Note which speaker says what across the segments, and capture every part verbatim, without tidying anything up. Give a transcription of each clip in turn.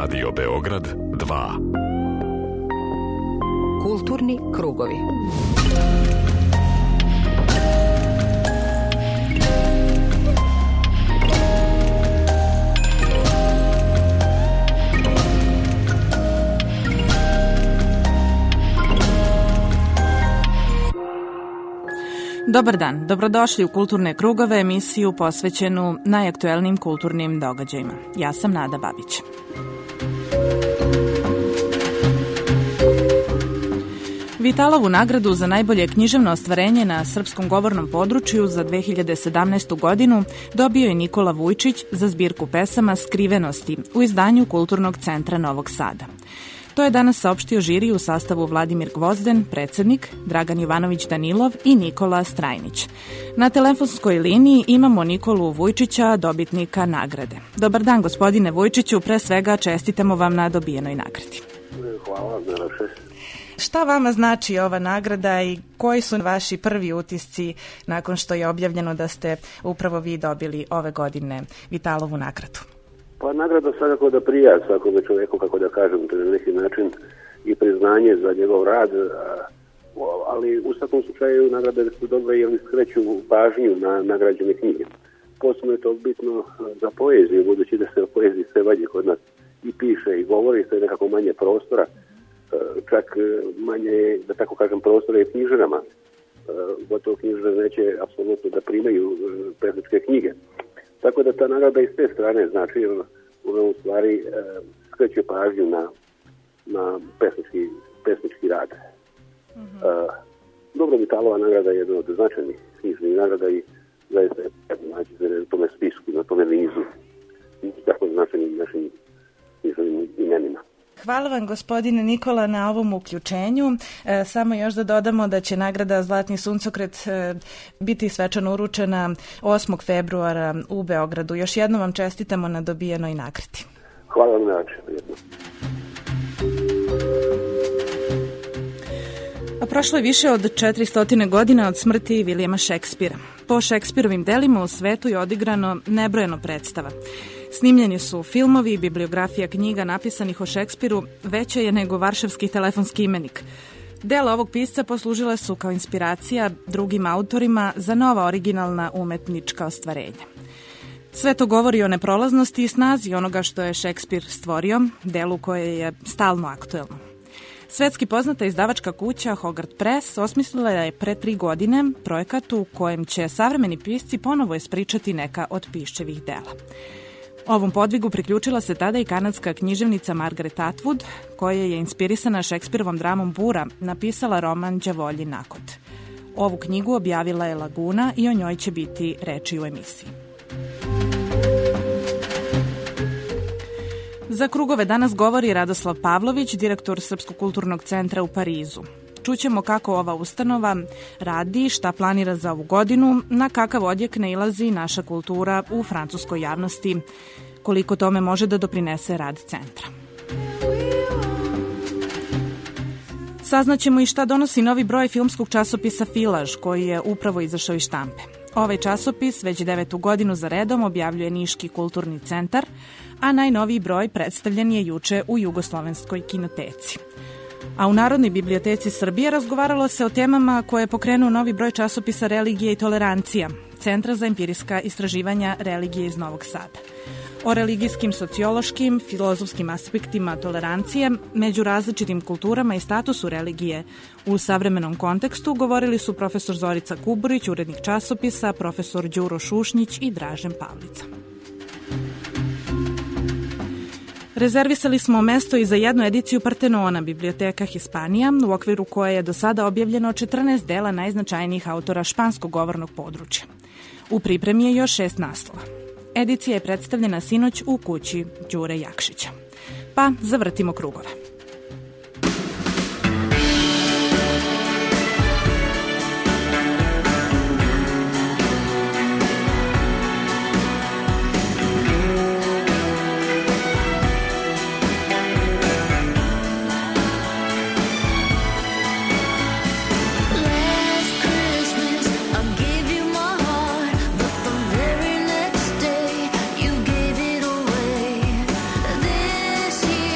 Speaker 1: Radio Beograd dva.
Speaker 2: Kulturni krugovi.
Speaker 3: Dobar dan, dobrodošli u Kulturne krugove, emisiju posvećenu najaktuelnijim kulturnim događajima. Ja sam Nada Babić. Vitalovu nagradu za najbolje književno ostvarenje na srpskom govornom području za dve hiljade sedamnaestu. godinu dobio je Nikola Vujčić za zbirku pesama Skrivenosti u izdanju Kulturnog centra Novog Sada. To je danas saopštio žiri u sastavu Vladimir Gvozden, predsednik, Dragan Jovanović Danilov i Nikola Strajnić. Na telefonskoj liniji imamo Nikolu Vujčića, dobitnika nagrade. Dobar dan, gospodine Vujčiću, pre svega čestitamo vam na dobijenoj nagradi.
Speaker 4: Hvala, najlepše.
Speaker 3: Šta vama znači ova nagrada i koji su vaši prvi utisci nakon što je objavljeno da ste upravo vi dobili ove godine Vitalovu nagradu?
Speaker 4: Pa nagrada svakako da prija svakome čoveku, kako da kažem, to je na neki način i priznanje za njegov rad, ali u svakom slučaju nagrade su dobre jer skreću pažnju na nagrađene knjige. Posebno je to bitno za poeziju, budući da se o poeziji sve manje kod nas i piše i govori, sve nekako manje prostora, čak manje, da tako kažem, prostora i knjižarama. Gotovo knjižare neće apsolutno da primaju pesničke knjige. Tako da ta nagrada iz te strane znači u stvari e, skreće pažnju na, na pesnički, pesnički rad. Mm-hmm. E, Dobro Vitalova nagrada je jedna od značajnih knjižnih nagrada i zaista je znači na tome spisku, na tome nizu tako značajnim našim knjižnim imenima.
Speaker 3: Hvala vam, gospodine Nikola, na ovom uključenju. E, samo još da dodamo da će nagrada Zlatni suncokret e, biti svečano uručena osmog februara u Beogradu. Još jednom vam čestitamo na dobijenoj nagradi.
Speaker 4: Hvala vam najlepše.
Speaker 3: A prošlo je više od četiristo godina od smrti Vilijama Šekspira. Po Šekspirovim delima u svetu je odigrano nebrojeno predstava. Snimljeni su filmovi i bibliografija knjiga napisanih o Šekspiru veća je nego Varšavski telefonski imenik. Dela ovog pisca poslužile su kao inspiracija drugim autorima za nova originalna umetnička ostvarenja. Sve to govori o neprolaznosti i snazi onoga što je Šekspir stvorio, delu koje je stalno aktuelno. Svetski poznata izdavačka kuća Hogarth Press osmislila je pre tri godine projekat u kojem će savremeni pisci ponovo ispričati neka od piščevih dela. Ovom podvigu priključila se tada i kanadska književnica Margaret Atwood, koja je inspirisana Šekspirovom dramom Bura napisala roman Đavolji nakot. Ovu knjigu objavila je Laguna i o njoj će biti reči u emisiji. Za krugove danas govori Radoslav Pavlović, direktor Srpskog kulturnog centra u Parizu. Čućemo kako ova ustanova radi, šta planira za ovu godinu, na kakav odjek nailazi naša kultura u francuskoj javnosti, koliko tome može da doprinese rad centra. Saznaćemo i šta donosi novi broj filmskog časopisa Filaž, koji je upravo izašao iz štampe. Ovaj časopis već devetu godinu za redom objavljuje Niški kulturni centar, a najnoviji broj predstavljen je juče u Jugoslovenskoj kinoteci. A u Narodnoj biblioteci Srbije razgovaralo se o temama koje je pokrenuo novi broj časopisa Religija i tolerancija, Centra za empirijska istraživanja religije iz Novog Sada. O religijskim, sociološkim, filozofskim aspektima tolerancije među različitim kulturama i statusu religije u savremenom kontekstu govorili su profesor Zorica Kuburić, urednik časopisa, profesor Đuro Šušnjić i Dražen Pavlica. Rezervisali smo mesto i za jednu ediciju Partenona, Biblioteka Hispanija, u okviru koje je do sada objavljeno četrnaest dela najznačajnijih autora španskog govornog područja. U pripremi je još šest naslova. Edicija je predstavljena sinoć u kući Đure Jakšića. Pa zavrtimo krugove.
Speaker 5: This year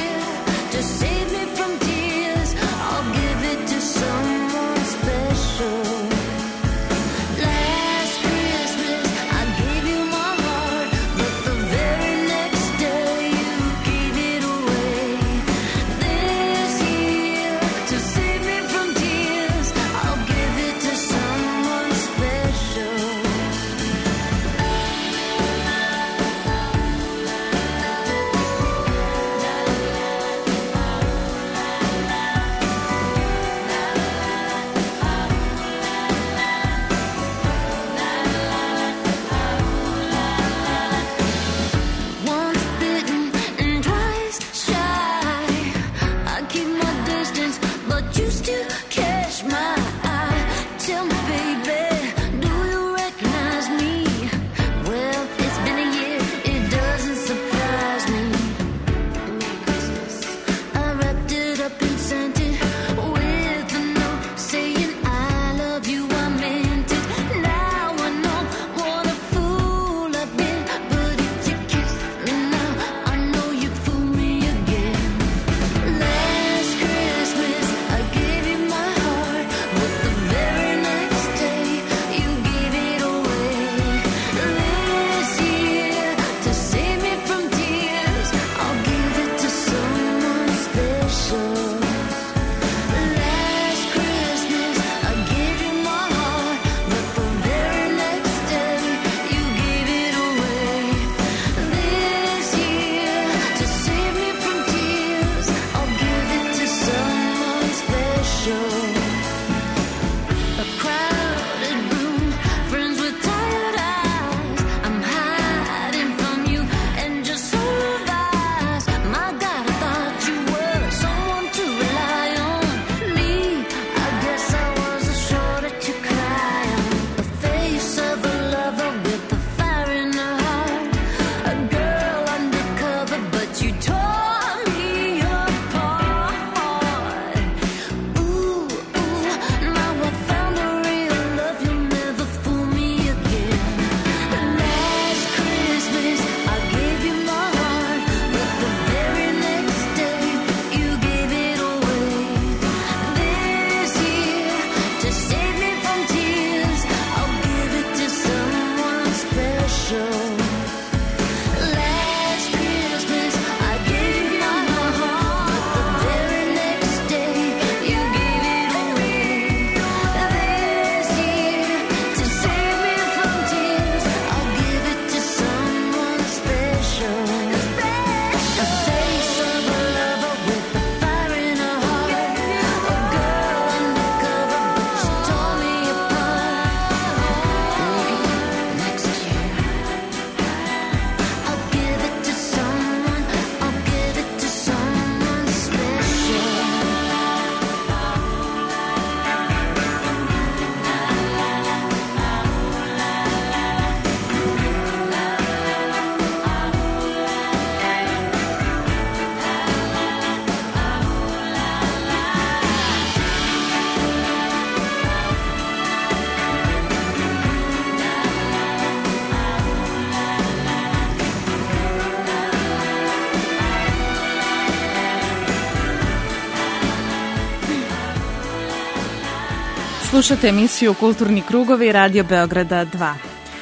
Speaker 3: Slušate emisiju Kulturni krugovi Radio Beograda dva.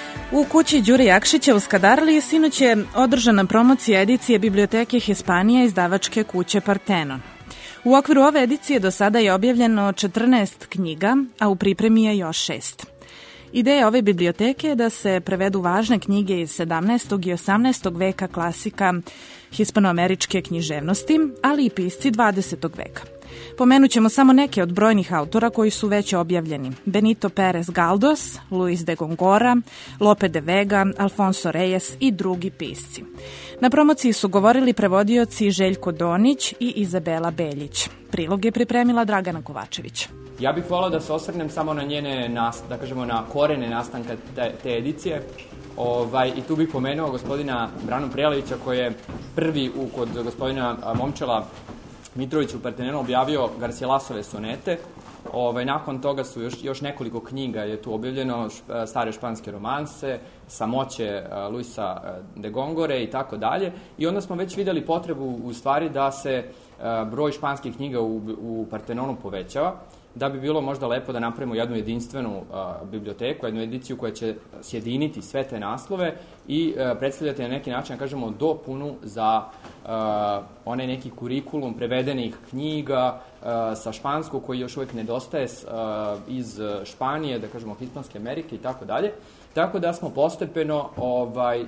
Speaker 3: U kući Đure Jakšića u Skadarliji sinoć je održana promocija edicije Biblioteke Hispanija izdavačke kuće Partenon. U okviru ove edicije do sada je objavljeno četrnaest knjiga, a u pripremi je još šest. Ideja ove biblioteke je da se prevedu važne knjige iz sedamnaestog i osamnaestog veka klasika hispanoameričke književnosti, ali i pisci dvadesetog veka. Pomenut ćemo samo neke od brojnih autora koji su već objavljeni. Benito Pérez Galdós, Luis de Góngora, Lope de Vega, Alfonso Reyes i drugi pisci. Na promociji su govorili prevodioci Željko Donić i Izabela Beljić. Prilog je pripremila Dragana Kovačević.
Speaker 2: Ja bih volao da se osvrnem samo na njene, da kažemo, na korene nastanka te, te edicije. Ovaj, I tu bih pomenuo gospodina Branu Prelevića koji je prvi u, kod gospodina Momčela Mitrovića u Partenonu objavio Garcilasove sonete. Ovaj, nakon toga su još, još nekoliko knjiga je tu objavljeno, stare španske romanse, Samoće Luisa de Góngore i tako dalje. I onda smo već videli potrebu u stvari da se broj španskih knjiga u, u Partenonu povećava, da bi bilo možda lepo da napravimo jednu jedinstvenu uh, biblioteku, jednu ediciju koja će sjediniti sve te naslove i uh, predstavljati na neki način, kažemo, dopunu za uh, onaj neki kurikulum prevedenih knjiga uh, sa španskog koji još uvijek nedostaje uh, iz Španije, da kažemo, Hispanske Amerike i tako dalje. Tako da smo postepeno ovaj, uh,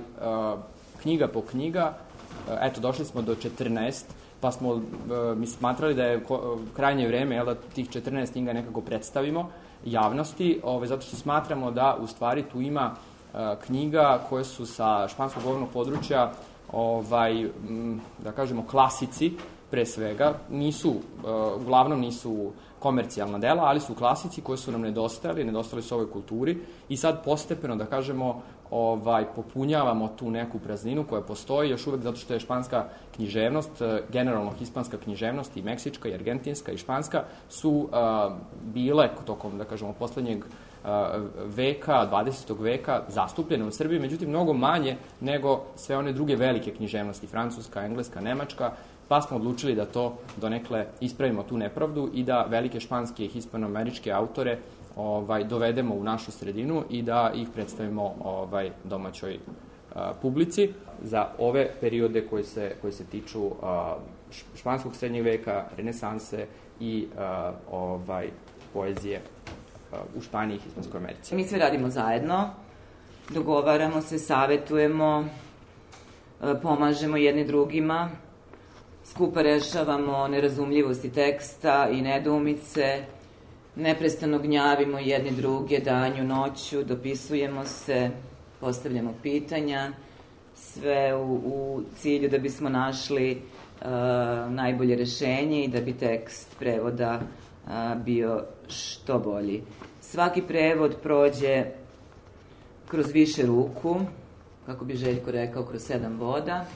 Speaker 2: knjiga po knjiga, uh, eto, došli smo do četrnaest, pa smo uh, mi smatrali da je ko, krajnje vreme jel, da tih četrnaest knjiga nekako predstavimo javnosti, ovaj, zato što smatramo da u stvari tu ima uh, knjiga koje su sa španskog govornog područja, ovaj, m, da kažemo, klasici, pre svega, nisu, uh, uglavnom nisu komercijalna dela, ali su klasici koji su nam nedostajali, nedostali su ovoj kulturi i sad postepeno, da kažemo, ovaj, popunjavamo tu neku prazninu koja postoji još uvek zato što je španska književnost, generalno hispanska književnost i meksička i argentinska i španska su uh, bile tokom, da kažemo, poslednjeg uh, veka, dvadesetog veka zastupljene u Srbiji, međutim mnogo manje nego sve one druge velike književnosti, francuska, engleska, nemačka, pa smo odlučili da to donekle ispravimo tu nepravdu i da velike španske i hispanoameričke autore ovaj, dovedemo u našu sredinu i da ih predstavimo ovaj, domaćoj a, publici za ove periode koji se, koji se tiču a, španskog srednjeg veka, renesanse i a, ovaj, poezije a, u Španiji i Hispanskoj Americi.
Speaker 5: Mi sve radimo zajedno, dogovaramo se, savetujemo, pomažemo jedni drugima, skupa rešavamo nerazumljivosti teksta i nedoumice, neprestano gnjavimo jedni druge danju, noću, dopisujemo se, postavljamo pitanja, sve u, u cilju da bismo našli uh, najbolje rešenje i da bi tekst prevoda uh, bio što bolji. Svaki prevod prođe kroz više ruku, kako bi Željko rekao, kroz sedam voda,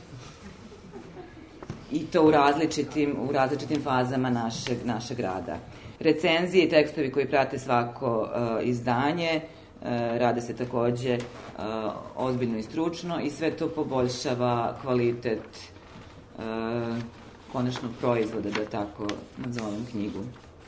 Speaker 5: i to u različitim, u različitim fazama našeg, našeg rada. Recenzije i tekstovi koji prate svako uh, izdanje uh, rade se takođe uh, ozbiljno i stručno i sve to poboljšava kvalitet uh, konačnog proizvoda, da tako nazovem knjigu.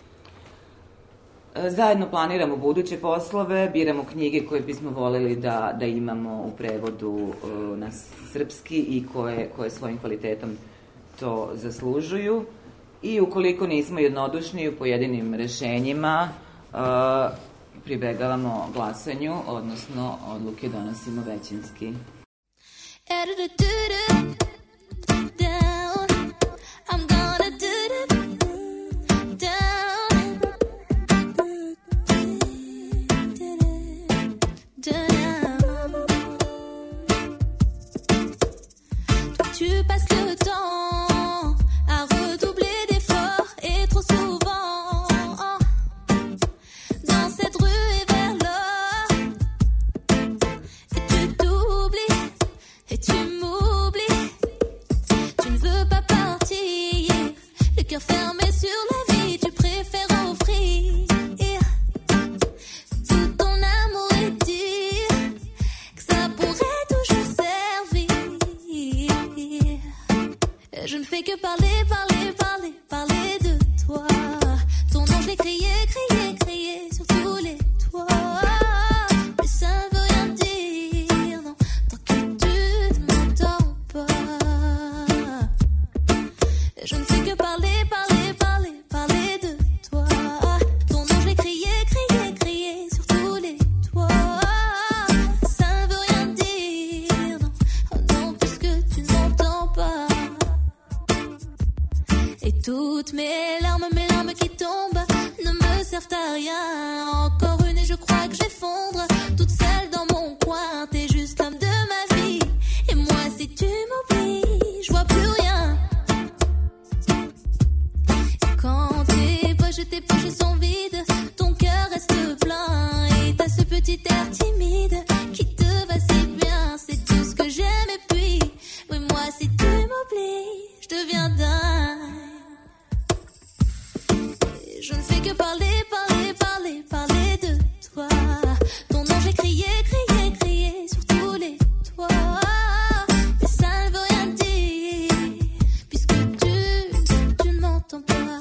Speaker 5: Uh, zajedno planiramo buduće poslove, biramo knjige koje bismo voleli da, da imamo u prevodu uh, na srpski i koje, koje svojim kvalitetom to zaslužuju. I ukoliko nismo jednodušni u pojedinim rešenjima, uh, pribegavamo glasanju, odnosno odluke donosimo većinski. Tu passes le temps à redoubler d'efforts et trop souvent dans cette rue et vers l'or. Et tu t'oublies et tu m'oublies. Tu ne veux pas partir, le cœur fermé sur la vie. Tu préfères offrir tout ton amour et dire que ça pourrait toujours servir. Je ne fais que parler, parler, parler, parler de toi. Ton nom, je l'ai crié, crié, crié sur tous les toits. Mais ça ne veut rien dire, non, tant que tu ne m'entends pas. Je ne fais que parler, parler, parler, parler de toi. Ton nom, je l'ai crié, crié, crié sur tous les toits. Ça ne veut rien dire, non, oh non, puisque tu ne m'entends pas. Et toutes mes larmes, mes larmes qui tombent ne me servent à rien. Encore une et je crois que j'effondre, toute seule dans mon coin. T'es juste l'homme de ma vie. Et moi si tu m'oublies, je vois plus rien. Et quand tes poches, tes poches sont vides, ton cœur reste plein. Et t'as ce petit air timide qui te va si bien. C'est tout ce que j'aime et puis, oui moi si tu m'oublies, je deviens dingue. Je ne fais que parler, parler, parler, parler de toi. Ton nom, j'ai crié, crié, crié sur tous les toits. Mais ça ne veut rien dire, puisque tu, tu ne m'entends pas.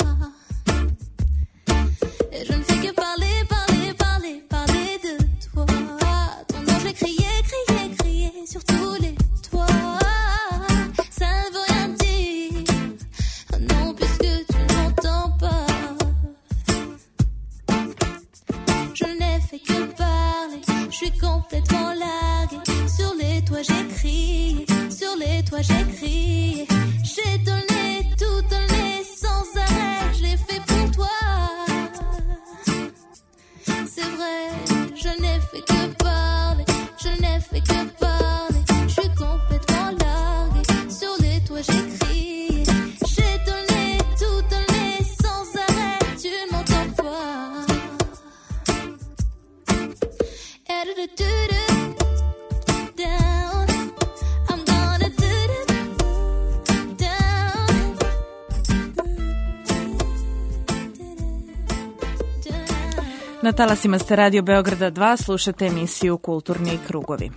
Speaker 5: Et je ne fais que parler, parler, parler, parler de toi.
Speaker 3: Na talasima ste Radio Beograda dva, slušate emisiju Kulturni krugovi.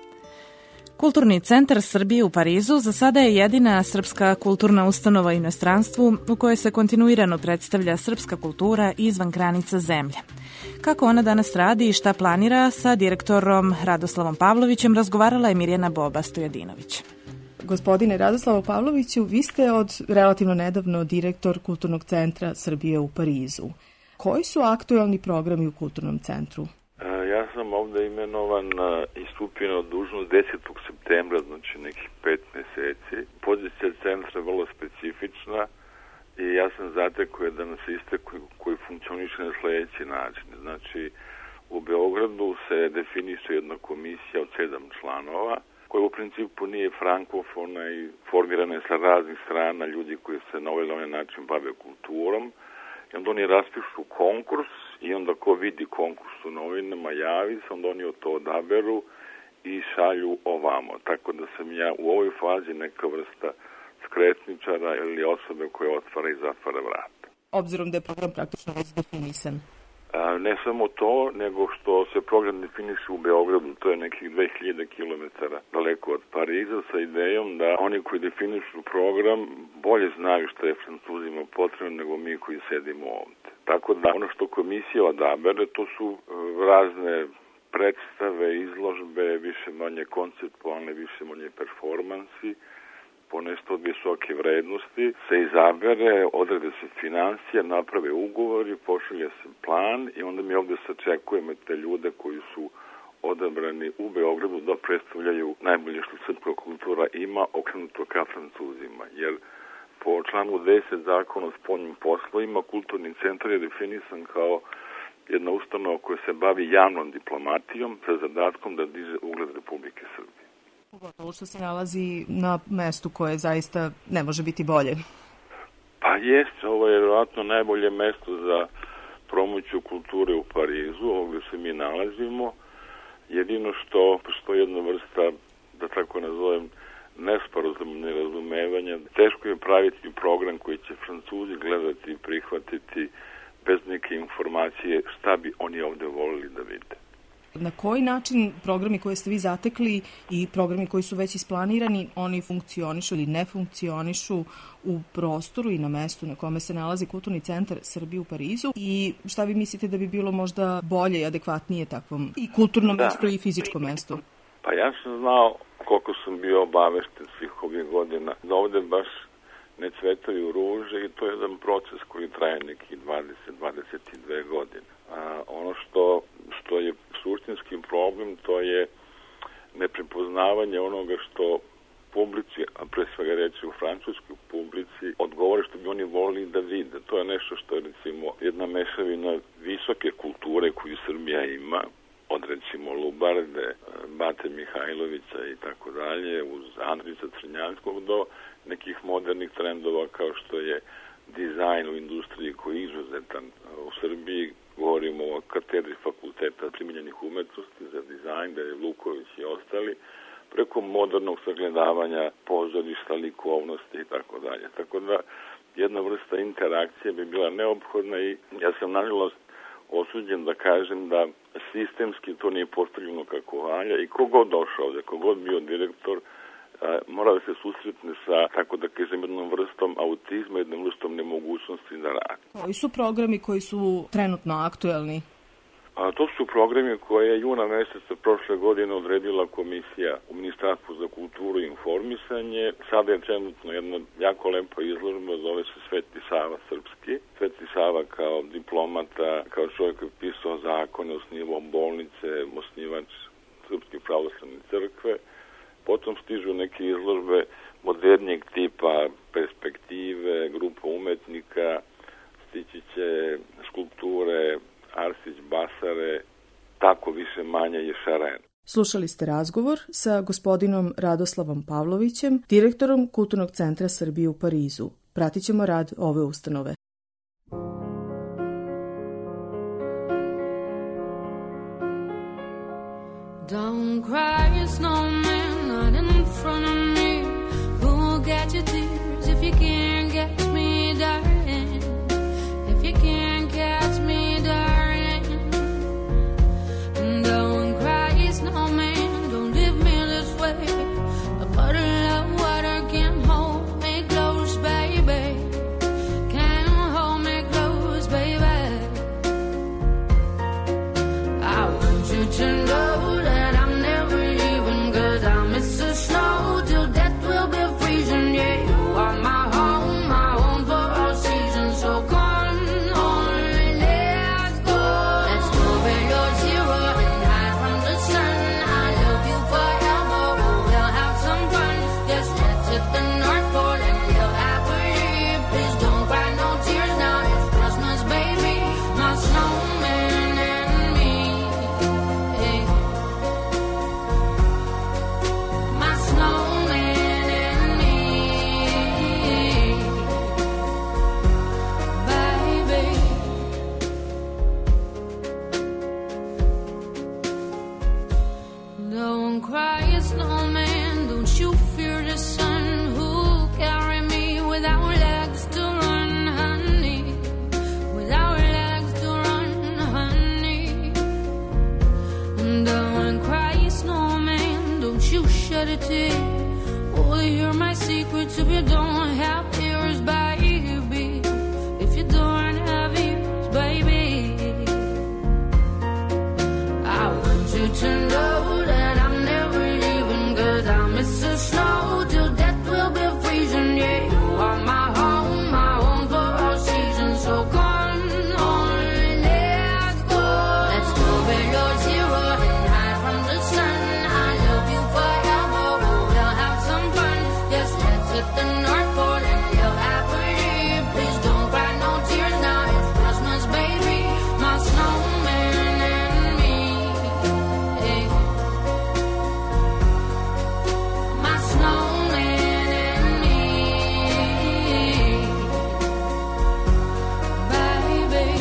Speaker 3: Kulturni centar Srbije u Parizu za sada je jedina srpska kulturna ustanova u inostranstvu u kojoj se kontinuirano predstavlja srpska kultura izvan granica zemlje. Kako ona danas radi i šta planira, sa direktorom Radoslavom Pavlovićem razgovarala je Mirjana Boba Stojadinović.
Speaker 6: Gospodine Radoslavo Pavloviću, vi ste od relativno nedavno direktor Kulturnog centra Srbije u Parizu. Koji su aktuelni programi u Kulturnom centru?
Speaker 7: Ja sam ovde imenovan i stupio na dužnost desetog septembra, znači nekih pet meseci. Pozicija centra je vrlo specifična i ja sam zatekao jedan sistem koji, koji funkcioniše na sledeći način. Znači, u Beogradu se definiše jedna komisija od sedam članova, koja u principu nije frankofona i formirana je sa raznih strana ljudi koji se na ovaj onaj način bave kulturom. I onda oni raspišu konkurs i onda ko vidi konkurs u novinama javi se, onda oni od to odaberu i šalju ovamo. Tako da sam ja u ovoj fazi neka vrsta skretničara ili osobe koja otvara i zatvara vrata.
Speaker 6: Obzirom da je program praktično već definisan.
Speaker 7: A, ne samo to, nego što se program definiše u Beogradu, to je nekih dve hiljade kilometara daleko od Pariza, sa idejom da oni koji definišu program bolje znaju što je Francuzima potrebno nego mi koji sedimo ovde. Tako da ono što komisija odabere, to su razne predstave, izložbe, više manje konceptualne, više manje performansi, po nešto od visoke vrednosti, se izabere, odrede se financije, naprave ugovori, pošalje se plan i onda mi ovde sačekujemo te ljude koji su odabrani u Beogradu da predstavljaju najbolje što srpska kultura ima, okrenuto ka Francuzima. Jer po članu deset Zakona o spoljnim poslovima kulturni centar je definisan kao jedna ustanova koja se bavi javnom diplomatijom sa zadatkom da diže ugled Republike Srbije.
Speaker 6: Pogotovo što se nalazi na mestu koje zaista ne može biti bolje.
Speaker 7: Pa jest, ovo je vjerojatno najbolje mesto za promociju kulture u Parizu, ovdje se mi nalazimo. Jedino što postoji jedna vrsta, da tako nazovem, nesporazum, nerazumevanja. Teško je praviti program koji će Francuzi gledati i prihvatiti bez neke informacije šta bi oni ovdje volili da vide.
Speaker 6: Na koji način programi koje ste vi zatekli i programi koji su već isplanirani, oni funkcionišu ili ne funkcionišu u prostoru i na mestu na kome se nalazi Kulturni centar Srbije u Parizu i šta vi mislite da bi bilo možda bolje i adekvatnije takvom i kulturnom da. mestu i fizičkom mestu?
Speaker 7: Pa ja sam znao koliko sam bio obavešten svih ovih godina da ovde baš ne cvetaju ruže i to je jedan proces koji traje neki dvadeset do dvadeset dve godine. A ono što, što je suštinski problem, to je neprepoznavanje onoga što publici, a pre svega reći u francuskoj publici, odgovore što bi oni volili da vide. To je nešto što je recimo jedna mešavina visoke kulture koju Srbija ima, od recimo Lubarde, Bate Mihajlovića i tako dalje, uz Andrića Crnjanskog do nekih modernih trendova kao što je dizajn u industriji koji je izuzetan. U Srbiji govorimo o katedri fakulteta primjenjenih umetnosti za dizajn, da je Luković i ostali, preko modernog sagledavanja pozorišta, likovnosti i tako dalje. Tako da jedna vrsta interakcije bi bila neophodna i ja sam nažalost osuđen da kažem da sistemski to nije postavljeno kako valja i kogod došao ovde, kogod bio direktor, mora da se susretne sa, tako da kažem, jednom vrstom autizma, jednom vrstom nemogućnosti da radi.
Speaker 6: Koji su programi koji su trenutno aktuelni?
Speaker 7: A to su programi koje je juna meseca prošle godine odredila komisija u Ministarstvu za kulturu i informisanje. Sada je trenutno jedna jako lepa izložba, zove se Sveti Sava srpski. Sveti Sava kao diplomata, kao čovjek koji je pisao zakone, osnivao bolnice, osnivač Srpske pravoslavne crkve. Potom stižu neke izložbe modernijeg tipa, perspektive, grupa umetnika, stići će skulpture, Arsić, Basare, tako više manje je Šaren.
Speaker 6: Slušali ste razgovor sa gospodinom Radoslavom Pavlovićem, direktorom Kulturnog centra Srbije u Parizu. Pratit ćemo rad ove ustanove.
Speaker 8: Don't cry, snowman, not in front of me. Who'll get your tears if you can't catch me, darling? If you can't catch me, darling. Don't cry, snowman, don't leave me this way. A bottle of water can't hold me close, baby. Can't hold me close, baby. I want you to know oh, you're my secrets if you don't have ears, baby. If you don't have ears, baby. I want you to know that I'm never leaving, 'cause I miss the snow till death will be freezing. Yeah, you are my home, my home for all seasons. So come on, let's go. Let's go below zero and hide from the sun. I love you forever. At the North Pole and live happily. Please don't cry no tears now. It's Christmas, baby. My snowman and me. Hey. My snowman and me, baby.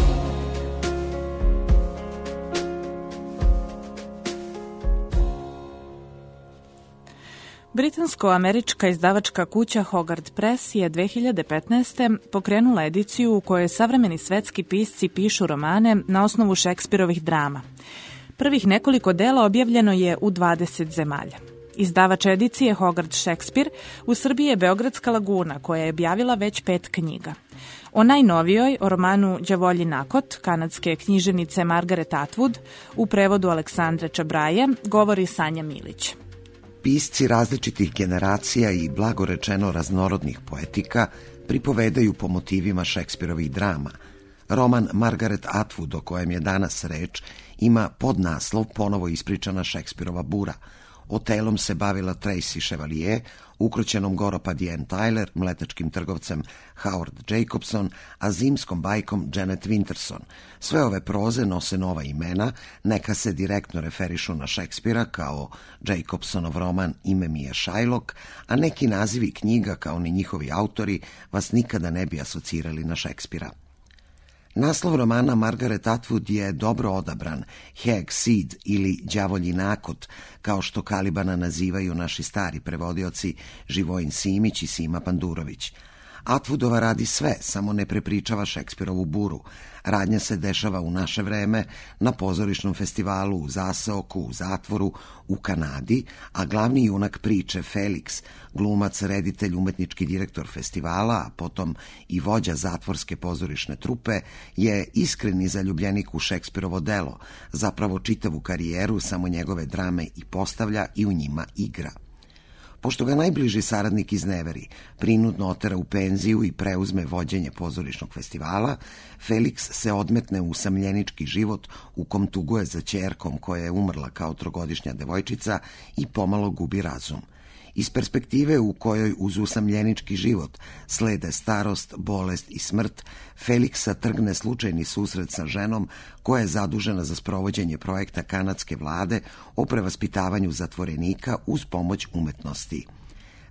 Speaker 3: Britansko-američka izdavačka kuća Hogarth Press je dve hiljade petnaeste. pokrenula ediciju u kojoj savremeni svetski pisci pišu romane na osnovu Šekspirovih drama. Prvih nekoliko dela objavljeno je u dvadeset zemalja. Izdavač edicije Hogarth Shakespeare u Srbiji je Beogradska laguna, koja je objavila već pet knjiga. O najnovijoj, o romanu Đavolji nakot, kanadske književnice Margaret Atwood, u prevodu Aleksandre Čabraje, govori Sanja Milić.
Speaker 9: Pisci različitih generacija i blagorečeno raznorodnih poetika pripovedaju po motivima Šekspirovih drama. Roman Margaret Atwood, o kojem je danas reč, ima podnaslov ponovo ispričana Šekspirova bura. Otelom se bavila Tracy Chevalier, ukroćenom Goropadi Ann Tyler, mletačkim trgovcem Howard Jacobson, a zimskom bajkom Janet Winterson. Sve ove proze nose nova imena, neka se direktno referišu na Šekspira, kao Jacobsonov roman Ime mi je Shylock, a neki nazivi knjiga, kao ni njihovi autori, vas nikada ne bi asocirali na Šekspira. Naslov romana Margaret Atwood je dobro odabran, Hag Seed ili Đavolji nakot, kao što Kalibana nazivaju naši stari prevodioci Živojin Simić i Sima Pandurović. Atwoodova radi sve, samo ne prepričava Šekspirovu buru. Radnja se dešava u naše vreme, na pozorišnom festivalu u zaseoku, u zatvoru, u Kanadi, a glavni junak priče Felix, glumac, reditelj, umetnički direktor festivala, a potom i vođa zatvorske pozorišne trupe, je iskreni zaljubljenik u Šekspirovo delo, zapravo čitavu karijeru samo njegove drame i postavlja i u njima igra. Pošto ga najbliži saradnik izneveri, prinudno otera u penziju i preuzme vođenje pozorišnog festivala, Felix se odmetne u usamljenički život u kom tuguje za ćerkom koja je umrla kao trogodišnja devojčica i pomalo gubi razum. Iz perspektive u kojoj uz usamljenički život slede starost, bolest i smrt, Feliksa trgne slučajni susret sa ženom koja je zadužena za sprovođenje projekta kanadske vlade o prevaspitavanju zatvorenika uz pomoć umetnosti.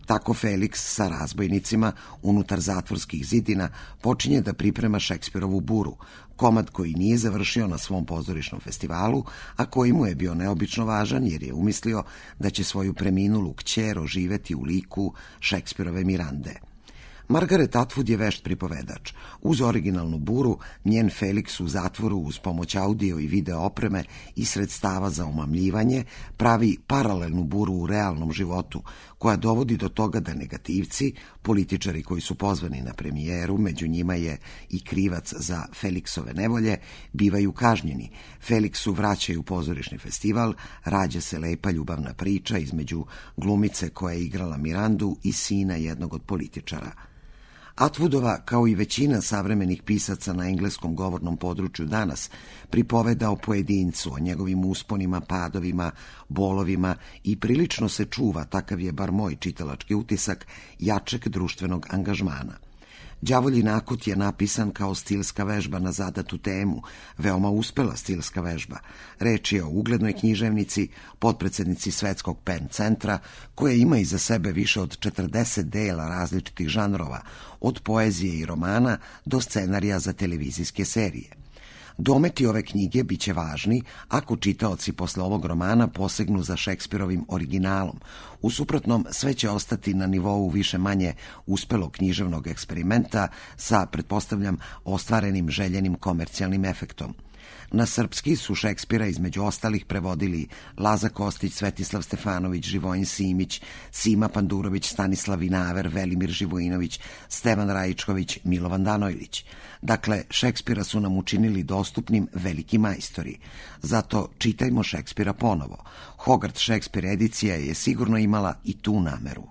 Speaker 9: Tako Feliks sa razbojnicima unutar zatvorskih zidina počinje da priprema Šekspirovu Buru, komad koji nije završio na svom pozorišnom festivalu, a koji mu je bio neobično važan jer je umislio da će svoju preminulu kćer oživeti u liku Šekspirove Mirande. Margaret Atwood je vešt pripovedač. Uz originalnu Buru, njen Feliks u zatvoru uz pomoć audio i video opreme i sredstava za omamljivanje pravi paralelnu Buru u realnom životu, koja dovodi do toga da negativci, političari koji su pozvani na premijeru, među njima je i krivac za Feliksove nevolje, bivaju kažnjeni. Feliksu vraćaju pozorišni festival, rađa se lepa ljubavna priča između glumice koja je igrala Mirandu i sina jednog od političara. Atwoodova, kao i većina savremenih pisaca na engleskom govornom području danas, pripoveda o pojedincu, o njegovim usponima, padovima, bolovima i prilično se čuva, takav je bar moj čitalački utisak, jačeg društvenog angažmana. Đavolji nakut je napisan kao stilska vežba na zadatu temu, veoma uspela stilska vežba. Reč je o uglednoj književnici, potpredsednici Svetskog Pen centra, koja ima iza sebe više od četrdeset dela različitih žanrova, od poezije i romana do scenarija za televizijske serije. Dometi ove knjige biće važni ako čitaoci posle ovog romana posegnu za Šekspirovim originalom. U suprotnom, sve će ostati na nivou više manje uspelog književnog eksperimenta sa, pretpostavljam, ostvarenim željenim komercijalnim efektom. Na srpski su Šekspira između ostalih prevodili Laza Kostić, Svetislav Stefanović, Živojin Simić, Sima Pandurović, Stanislav Vinaver, Velimir Živojinović, Stevan Rajičković, Milovan Danojlić. Dakle, Šekspira su nam učinili dostupnim veliki majstori. Zato čitajmo Šekspira ponovo. Hogarth Šekspir edicija je sigurno imala i tu nameru.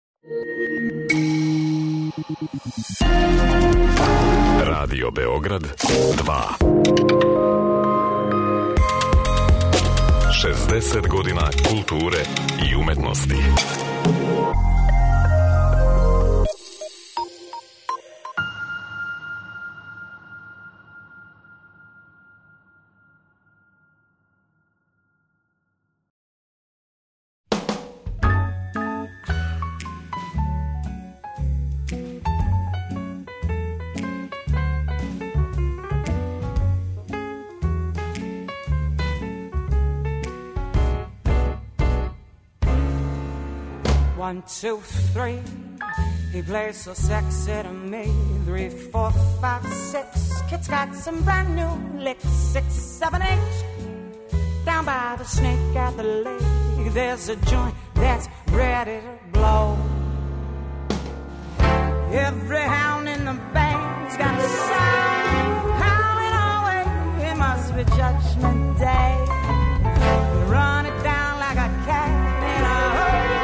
Speaker 1: Radio Beograd dva. šezdeset godina kulture i umetnosti.
Speaker 10: One, two, three, he plays so sexy to me. Three, four, five, six, kid's got some brand new licks. Six, seven, eight, down by the snake at the lake, there's a joint that's ready to blow. Every hound in the band's got a sound howling away. It must be Judgment Day. We run it down like a cat in a hole.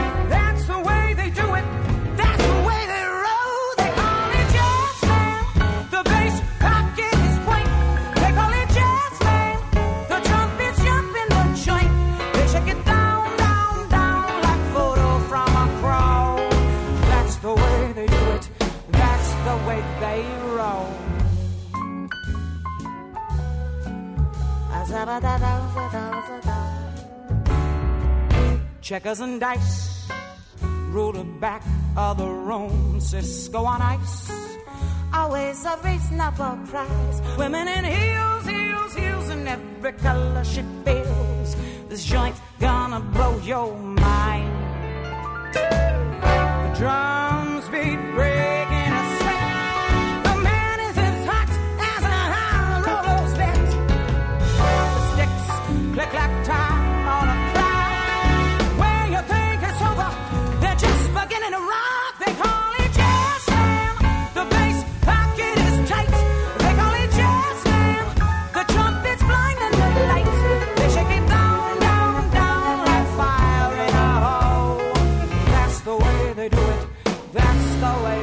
Speaker 10: Checkers and dice, rule the back of the room. Cisco on ice, always a reasonable price. Women in heels, heels, heels, in every color she feels. This joint's gonna blow your mind. The drums beat breaking a sweat. The man is as hot as a high roller's bit. The sticks click like time on a clock. When you think it's over, they're just beginning to rock. They call it jazz slam. The bass pocket is tight. They call it jazz slam. The trumpet's blinding the lights. They shake it down, down, down like fire in a hole. That's the way they do it. That's the way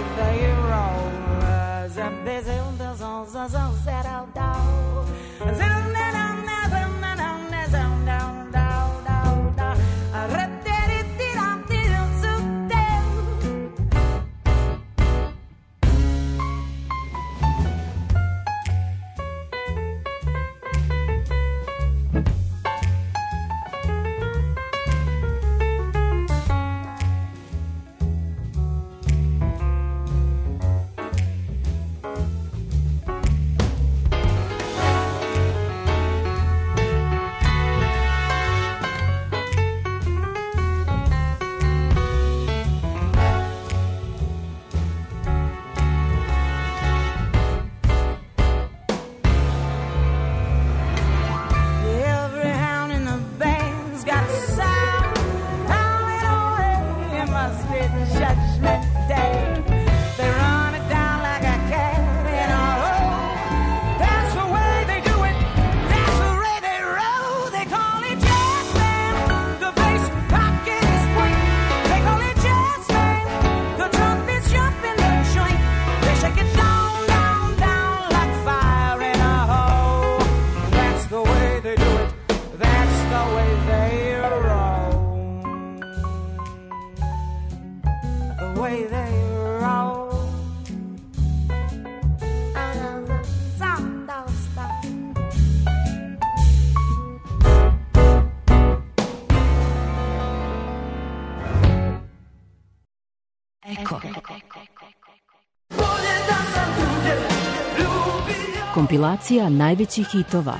Speaker 11: Kompilacija najvećih hitova.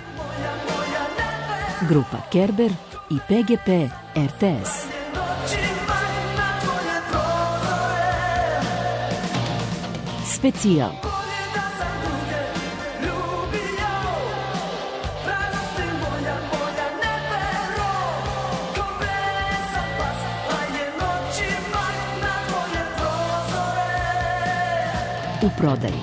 Speaker 11: Grupa Kerber i P G P R T S. Specijal. U prodaji.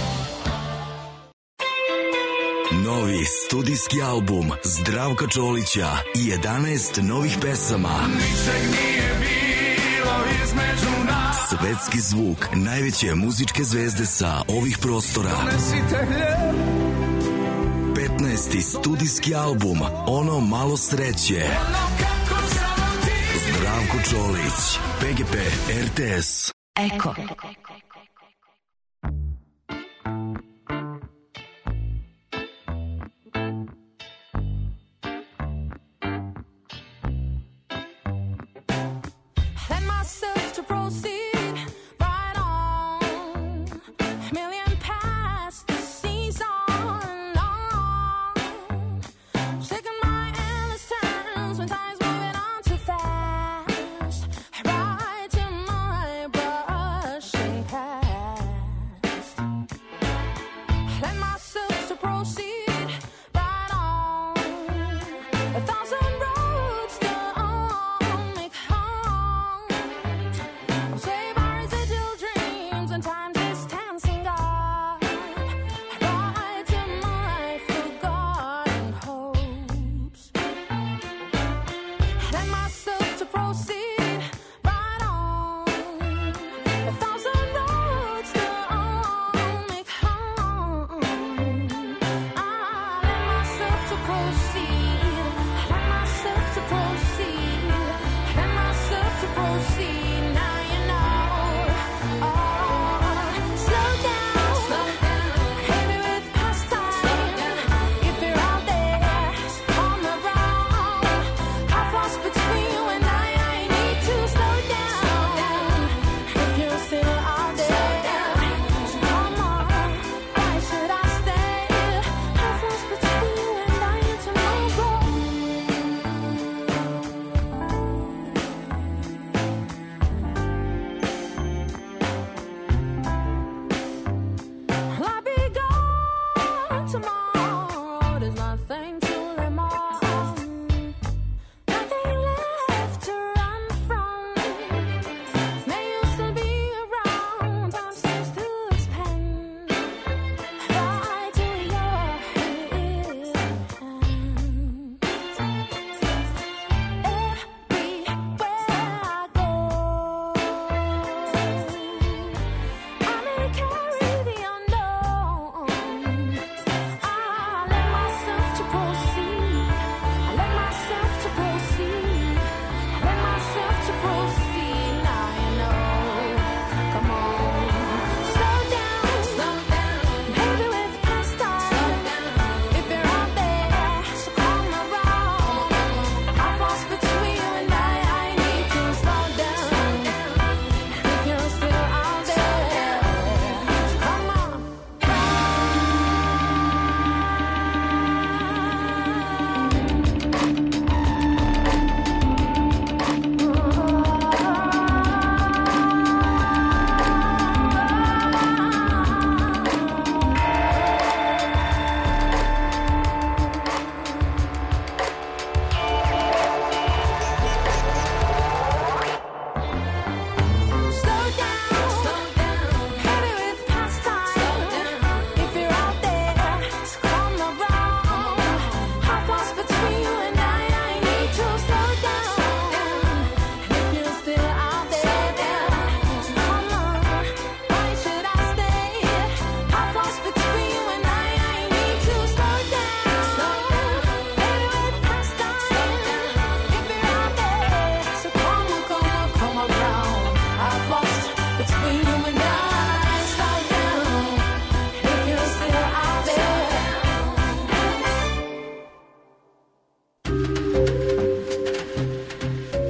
Speaker 12: Novi studijski album Zdravka Čolića i jedanaest novih pesama. Ničeg nije bilo između nas. Svetski zvuk najveće muzičke zvezde sa ovih prostora. petnaesti studijski album Ono malo sreće. Zdravko Čolić, P G P R T S.
Speaker 11: Eko.
Speaker 8: Say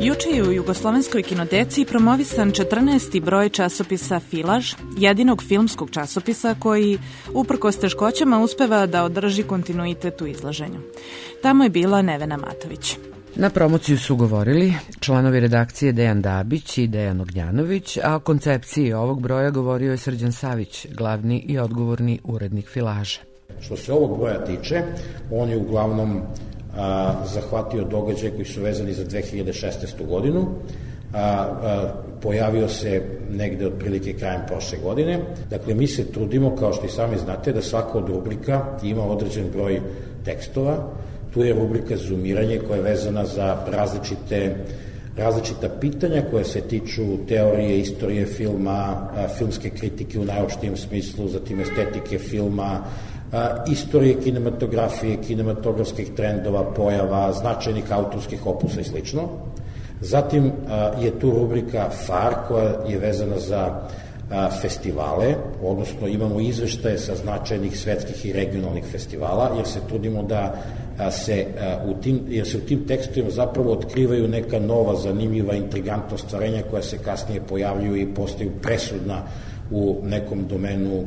Speaker 3: Juče je u Jugoslovenskoj kinoteci promovisan četrnaesti broj časopisa Filaž, jedinog filmskog časopisa koji, uprkos teškoćama, uspeva da održi kontinuitet u izlaženju. Tamo je bila Nevena Matović.
Speaker 13: Na promociju su govorili članovi redakcije Dejan Dabić i Dejan Ognjanović, a o koncepciji ovog broja govorio je Srđan Savić, glavni i odgovorni urednik Filaža.
Speaker 14: Što se ovog broja tiče, on je uglavnom a, zahvatio događaje koji su vezani za dve hiljade šesnaestu godinu, a, a, pojavio se negde otprilike krajem prošle godine. Dakle, mi se trudimo, kao što i sami znate, da svaka od rubrika ima određen broj tekstova. Tu je rubrika Zoomiranje koja je vezana za različite, različita pitanja koja se tiču teorije, istorije filma, filmske kritike u najopštijem smislu, zatim estetike filma, istorije kinematografije, kinematografskih trendova, pojava, značajnih autorskih opusa i sl. Zatim je tu rubrika F A R koja je vezana za festivale, odnosno imamo izveštaje sa značajnih svetskih i regionalnih festivala, jer se trudimo da se u tim, jer se u tim tekstovima zapravo otkrivaju neka nova, zanimljiva, intrigantna ostvarenja koja se kasnije pojavljuju i postaju presudna u nekom domenu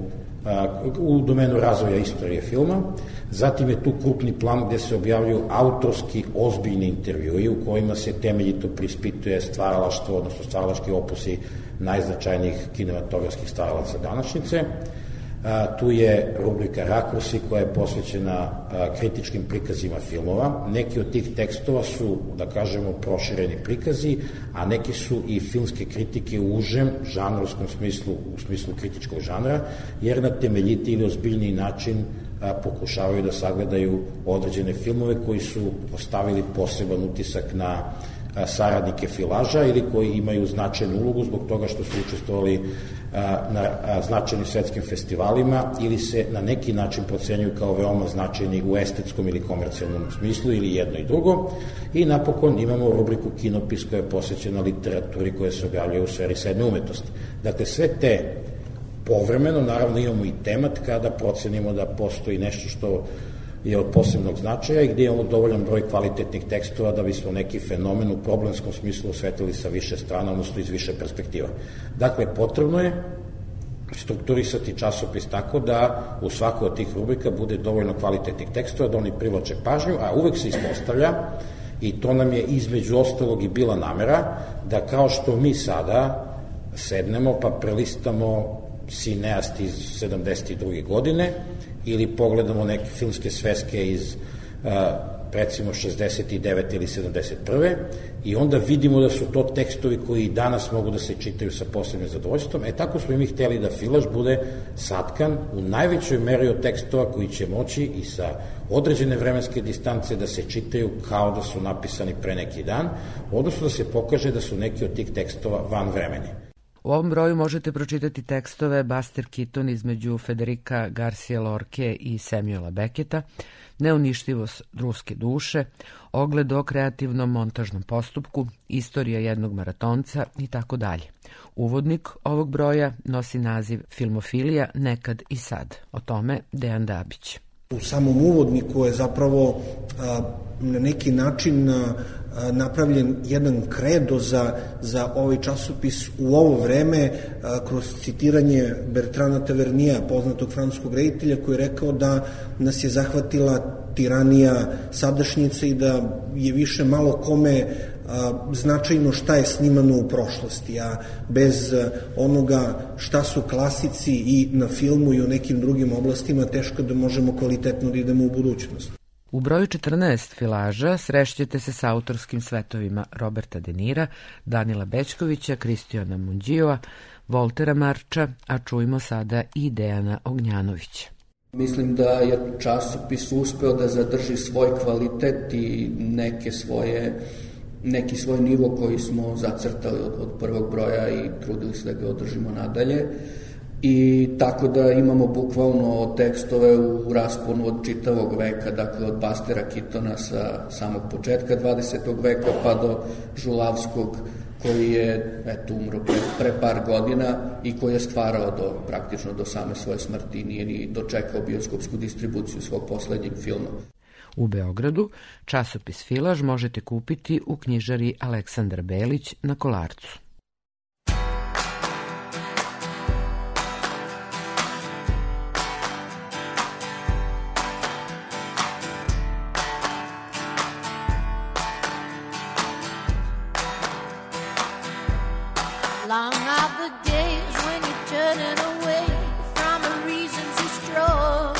Speaker 14: u domenu razvoja istorije filma. Zatim je tu krupni plan gde se objavljuju autorski ozbiljni intervjui u kojima se temeljito prispituje stvaralaštvo, odnosno stvaralaški opusi najznačajnijih kinematografskih stvaralaca današnjice. A, tu je rubrika Rakursi koja je posvećena a, kritičkim prikazima filmova. Neki od tih tekstova su, da kažemo, prošireni prikazi, a neki su i filmske kritike u užem žanrovskom smislu, u smislu kritičkog žanra, jer na temeljiti ili ozbiljniji način a, pokušavaju da sagledaju određene filmove koji su ostavili poseban utisak na saradnike Filaža ili koji imaju značajnu ulogu zbog toga što su učestvovali na značajnim svetskim festivalima ili se na neki način procenjuju kao veoma značajni u estetskom ili komercijalnom smislu ili jedno i drugo. I napokon imamo rubriku Kinopis koja je posvećena literaturi koja se objavljuje u sferi srednje umetnosti. Dakle, sve te povremeno, naravno imamo i temat kada procenimo da postoji nešto što je od posebnog značaja i gdje imamo dovoljan broj kvalitetnih tekstova da bismo neki fenomen u problemskom smislu osvetili sa više strana, odnosno iz više perspektiva. Dakle, potrebno je strukturisati časopis tako da u svakoj od tih rubrika bude dovoljno kvalitetnih tekstova, da oni privlače pažnju, a uvek se ispostavlja, i to nam je između ostalog i bila namera, da kao što mi sada sednemo pa prelistamo Cineast iz sedamdeset druge godine ili pogledamo neke filmske sveske iz recimo šezdeset devete ili sedamdeset prve i onda vidimo da su to tekstovi koji danas mogu da se čitaju sa posebnim zadovoljstvom. E tako smo i mi hteli da Filaž bude satkan u najvećoj meri od tekstova koji će moći i sa određene vremenske distance da se čitaju kao da su napisani pre neki dan, odnosno da se pokaže da su neki od tih tekstova van vremeni.
Speaker 13: U ovom broju možete pročitati tekstove Buster Keaton između Federica Garcia Lorke i Samuela Becketa, Neuništivost ruske duše, Ogled o kreativnom montažnom postupku, Istorija jednog maratonca i tako dalje. Uvodnik ovog broja nosi naziv Filmofilija nekad i sad. O tome Dejan Dabić.
Speaker 15: U samom uvodniku je zapravo a, na neki način a, napravljen jedan kredo za, za ovaj časopis u ovo vreme a, kroz citiranje Bertrana Tavernija, poznatog francuskog reditelja, koji je rekao da nas je zahvatila tiranija sadašnjice i da je više malo kome a, značajno šta je snimano u prošlosti, a bez a, onoga šta su klasici i na filmu i u nekim drugim oblastima teško da možemo kvalitetno da idemo u budućnost.
Speaker 13: U broju četrnaest Filaža srešćete se sa autorskim svetovima Roberta De Nira, Danila Bećkovića, Kristijana Munđiova, Voltera Marča, a čujmo sada i Dejana Ognjanovića.
Speaker 16: Mislim da je časopis uspeo da zadrži svoj kvalitet i neke svoje, neki svoj nivo koji smo zacrtali od, od prvog broja i trudili se da ga održimo nadalje. I tako da imamo bukvalno tekstove u rasponu od čitavog veka, dakle od Bustera Keatona sa samog početka dvadesetog veka pa do Žulavskog koji je eto, umro pre, pre par godina i koji je stvarao do, praktično do same svoje smrti, nije ni dočekao bioskopsku distribuciju svog poslednjeg filma.
Speaker 13: u Beogradu. Časopis Filaž možete kupiti u knjižari Aleksandar Belić na Kolarcu.
Speaker 8: Long are the days when you're turning away from the reasons you strove.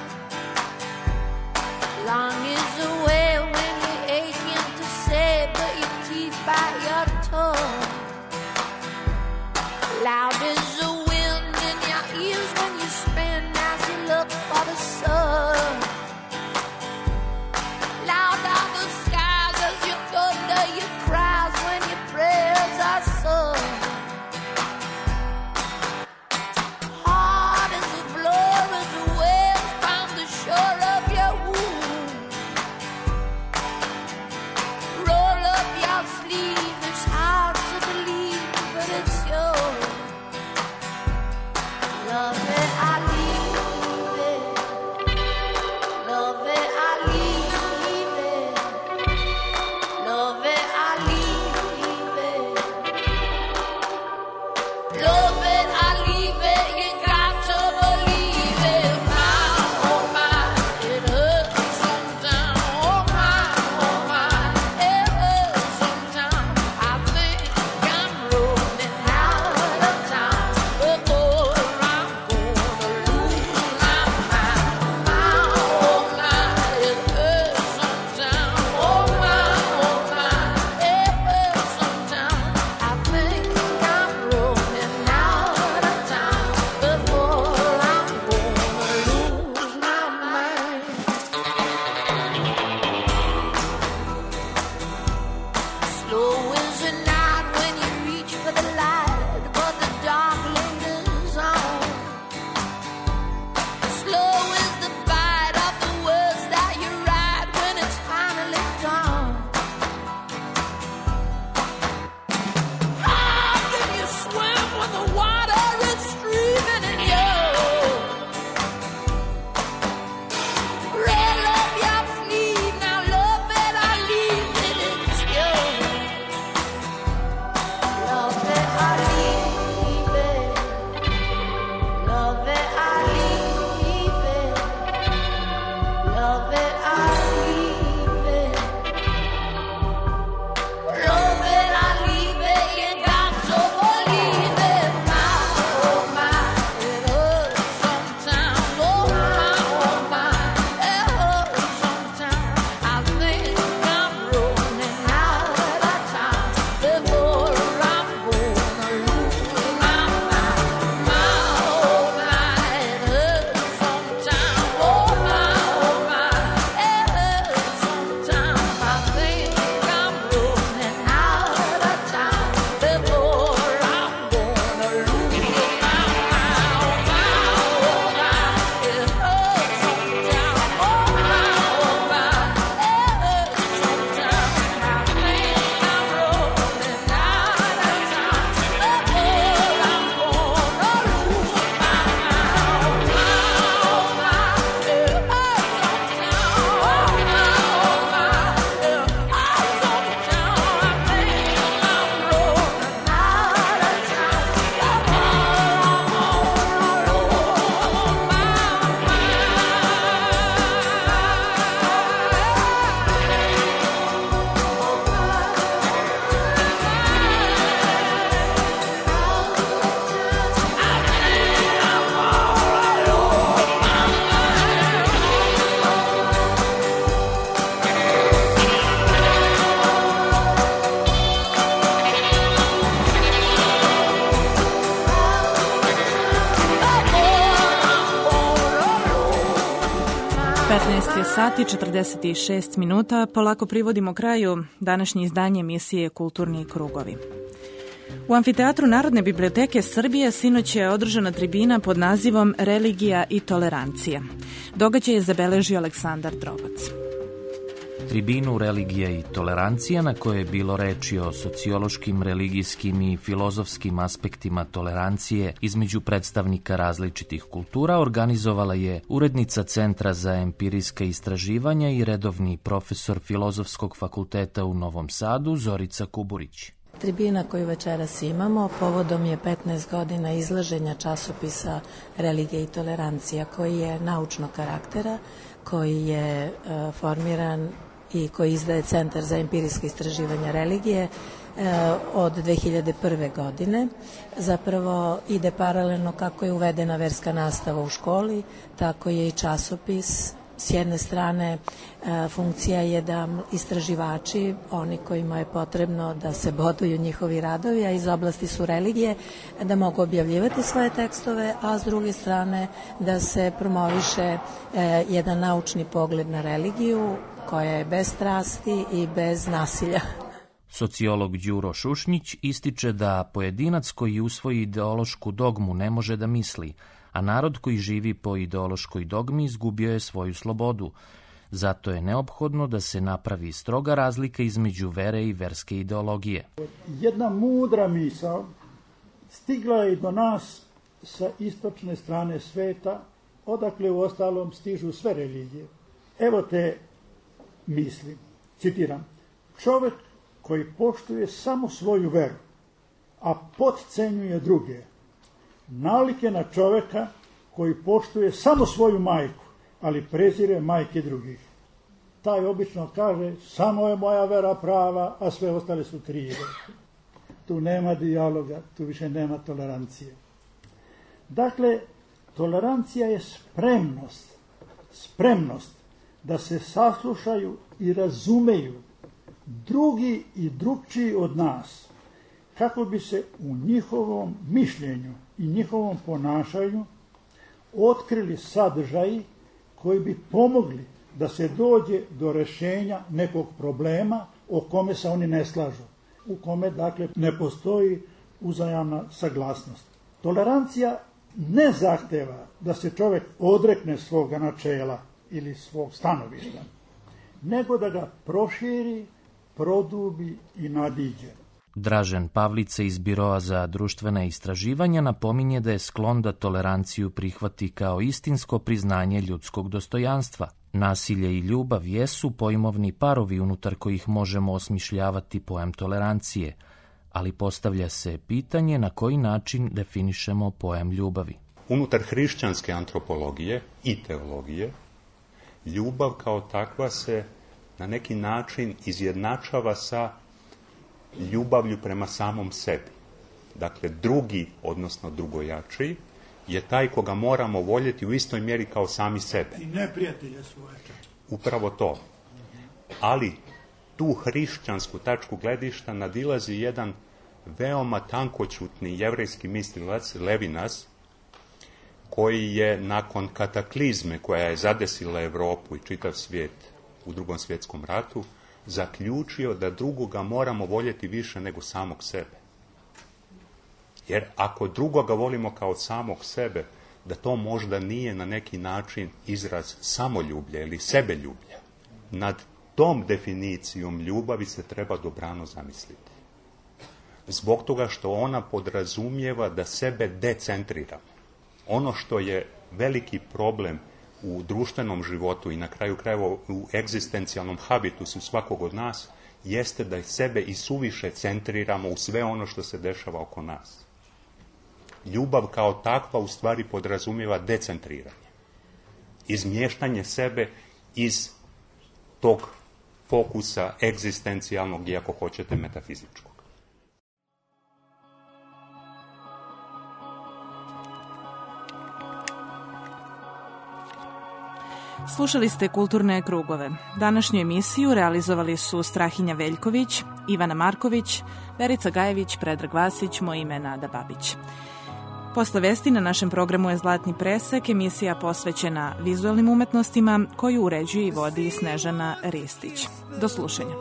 Speaker 8: Long is the way when you're aching to say, but your teeth bite your tongue. Loud is the wind in your ears when you spin as you look for the sun. Loud are the skies as you thunder your cries when your prayers are sung.
Speaker 3: petnaest je sati četrdeset šest minuta, polako privodimo kraju današnje izdanje emisije Kulturni krugovi. U Amfiteatru Narodne biblioteke Srbije sinoć je održana tribina pod nazivom Religija i tolerancija. Događaj je zabeležio Aleksandar Drobac.
Speaker 17: Tribinu Religija i tolerancija, na kojoj je bilo reči o sociološkim, religijskim i filozofskim aspektima tolerancije između predstavnika različitih kultura, organizovala je urednica Centra za empirijska istraživanja i redovni profesor Filozofskog fakulteta u Novom Sadu Zorica Kuburić.
Speaker 18: Tribina koju večeras imamo povodom je petnaest godina izlaženja časopisa Religija i tolerancija, koji je naučnog karaktera, koji je e, formiran i koji izdaje Centar za empirijsko istraživanje religije e, od dve hiljade prve. godine. Zapravo ide paralelno kako je uvedena verska nastava u školi, tako je i časopis. S jedne strane, e, funkcija je da istraživači, oni kojima je potrebno da se boduju njihovi radovi, a iz oblasti su religije, da mogu objavljivati svoje tekstove, a s druge strane da se promoviše e, jedan naučni pogled na religiju koja je bez strasti i bez nasilja.
Speaker 17: Sociolog Đuro Šušnjić ističe da pojedinac koji usvoji ideološku dogmu ne može da misli, a narod koji živi po ideološkoj dogmi izgubio je svoju slobodu. Zato je neophodno da se napravi stroga razlika između vere i verske ideologije.
Speaker 19: Jedna mudra misao stigla je do nas sa istočne strane sveta, odakle u ostalom stižu sve religije. Evo te misli, citiram: čovjek koji poštuje samo svoju veru, a potcenjuje druge, nalike na čovjeka koji poštuje samo svoju majku, ali prezire majke drugih. Taj obično kaže: samo je moja vera prava, a sve ostale su krive. Tu nema dijaloga, tu više nema tolerancije. Dakle, tolerancija je spremnost, spremnost da se saslušaju i razumeju drugi i drugčiji od nas, kako bi se u njihovom mišljenju i njihovom ponašanju otkrili sadržaji koji bi pomogli da se dođe do rešenja nekog problema o kome se oni ne slažu, u kome dakle ne postoji uzajamna saglasnost. Tolerancija ne zahteva da se čovjek odrekne svoga načela ili svog stanovišta, nego da ga proširi, produbi i nadiđe.
Speaker 17: Dražen Pavlica iz Biroa za društvena istraživanja napominje da je sklon da toleranciju prihvati kao istinsko priznanje ljudskog dostojanstva. Nasilje i ljubav jesu pojmovni parovi unutar kojih možemo osmišljavati pojam tolerancije, ali postavlja se pitanje na koji način definišemo pojam ljubavi.
Speaker 20: Unutar hrišćanske antropologije i teologije, ljubav kao takva se na neki način izjednačava sa ljubavlju prema samom sebi. Dakle, drugi, odnosno drugojačiji, je taj koga moramo voljeti u istoj mjeri kao sami sebe.
Speaker 19: I neprijatelje svoje.
Speaker 20: Upravo to. Ali tu hrišćansku tačku gledišta nadilazi jedan veoma tankoćutni jevrejski mislilac Levinas, koji je nakon kataklizme koja je zadesila Evropu i čitav svijet u Drugom svjetskom ratu, zaključio da drugoga moramo voljeti više nego samog sebe. Jer ako drugoga volimo kao samog sebe, da to možda nije na neki način izraz samoljublja ili sebeljublja. Nad tom definicijom ljubavi se treba dobrano zamisliti. Zbog toga što ona podrazumijeva da sebe decentriramo. Ono što je veliki problem u društvenom životu i na kraju krajeva u egzistencijalnom habitusu svakog od nas, jeste da sebe i suviše centriramo u sve ono što se dešava oko nas. Ljubav kao takva u stvari podrazumijeva decentriranje. Izmještanje sebe iz tog fokusa egzistencijalnog i, ako hoćete, metafizičkog.
Speaker 3: Slušali ste Kulturne krugove. Današnju emisiju realizovali su Strahinja Veljković, Ivana Marković, Verica Gajević, Predrag Vasić, moje ime Nada Babić. Posle vesti na našem programu je Zlatni presek, emisija posvećena vizualnim umetnostima koju uređuje i vodi Snežana Ristić. Do slušanja.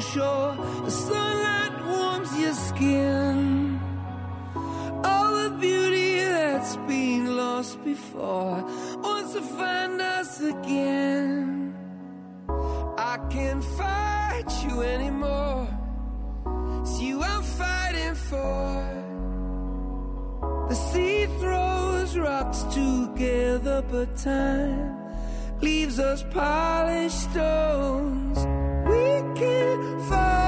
Speaker 10: That's been lost before wants to find us again. I can't fight you anymore. It's you I'm fighting for. The sea throws rocks together, but time leaves us polished stones. We can fall